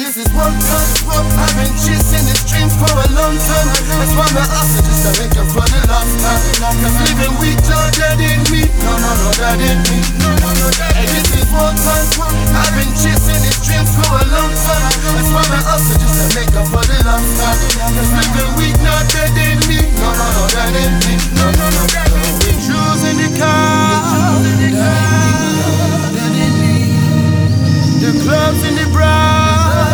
this is one time. I've been chasing this dream for a long time. That's why my hustle just to make up for the lost time. Cause living weak, Lord, that ain't me. No, that ain't me. Hey, this is one time. I've been chasing this dream for a long time. That's why my hustle just to make up for the lost time. Cause living weak, Lord, that ain't me. No, that ain't me. The jewels in the car, that ain't me. The clubs in the bra,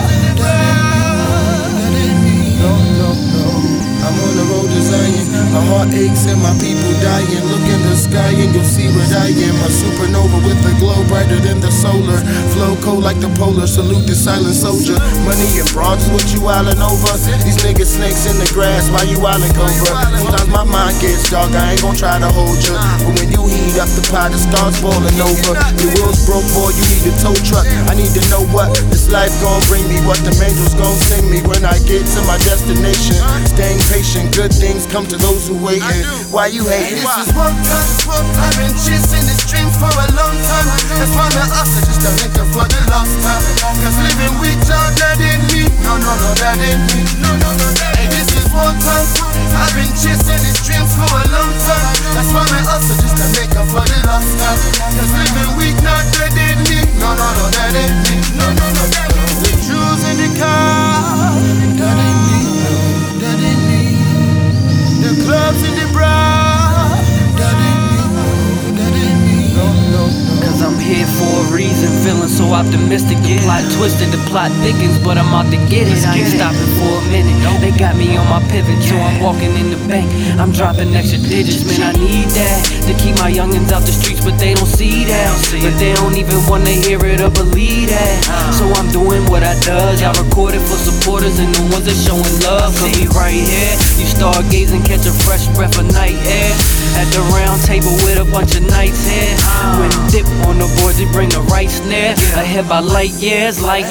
that ain't me. No. I'm on the road to Zion. My heart aches and my people dying. Look in the sky and you'll see what I am. A supernova with a glow brighter than the solar. Flow cold like the polar. Salute the silent soldier. Money and broads is what you island over. These niggas snakes in the grass. Why you island cobra? Sometimes my mind gets dark. I ain't gon' try to hold you. But when you heat up the pot, it starts boiling over. Your wheels broke, boy. You need a tow truck. I need to know what this life gon' bring me. What the angels gon' sing me when I get to my destination. Staying patient, good things come to those who waiting. Why you hating? This is one time. I've been chasing this dream for a long time. That's why my hustle just to make up for the lost time. Cause living weak, Lord, that ain't me. No, that ain't me. Hey, this is one time. I've been chasing this dream for a long time. That's why my hustle just to make up for the lost time. Cause living weak, Lord, that ain't me. No, that ain't me. The jewels in the car, that ain't me. That ain't me. The clubs in the bra, that ain't me. That ain't me. No. Cause I'm here for a reason, feeling so optimistic. The plot twisted, the plot thickens, but I'm out to get it. I ain't stopping for a minute. They got me on my pivot, so I'm walking in the bank. I'm dropping extra digits, man, I need that to keep my youngins out the streets, but they don't see that. But they don't even wanna hear it or believe that. So I'm doing what I does. I record it for supporters and the ones that showing love. Cause we right here, you stargazing, catch a fresh breath of night air. At the round table with a bunch of knights here. When dip on the boards, we bring the right snare. Ahead by light years, I've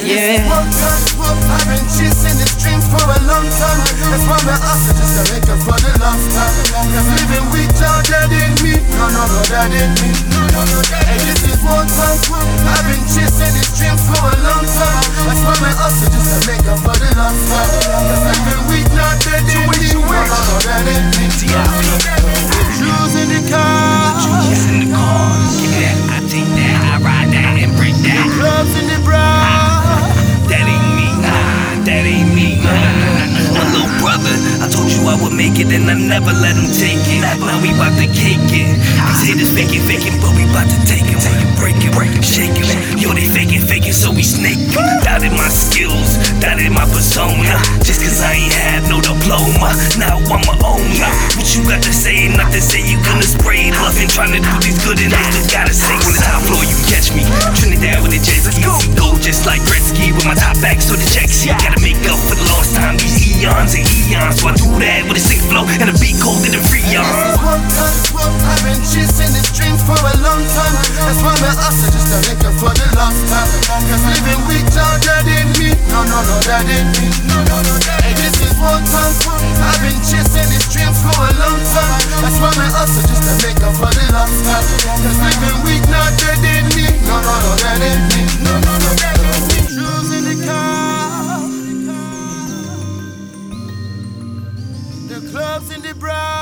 been chasing this dream for a long time. That's why my hustle just to make up for the lost time. Cause living weak, Lord, that ain't me. No, that ain't me. Hey, this is one time. I've been chasing this dream for a long time. That's why my hustle just to make up for the lost time. Cause living weak, Lord, that ain't me. No, that ain't me. The jewels in the car, Give me that, I take that, I ride that and break that. the clubs in the bra. That ain't me, that ain't me. My little brother, I told you I would make it and I never let him take it. Now we bout to cake it. These haters faking, but we bout to take it. Break it, shake it. Yo, they faking, so we snake. Doubted my skills, doubted my persona. Just cause I ain't have no diploma, now I'm a owner. What you got to say? Not to say you gonna spray love and trying to do these good and they just gotta say. On the top floor you catch me, Trinidad with the jet ski. Go just like Gretzky with my top back so the check see. Gotta make up for the lost time, these eons and eons. So I do that with a sick flow and a beat colder than Freon. I've been chasing this dream for a long time. That's why my hustle just to make up for the lost time. Cause living weak, Lord, that ain't me. No, that ain't me. Hey, this is one time. I've been chasing this dream for a long time. That's why my hustle just to make up for the lost time. Cause living weak, Lord, that ain't me. No, that ain't me. The jewels in the car, the clubs in the bra.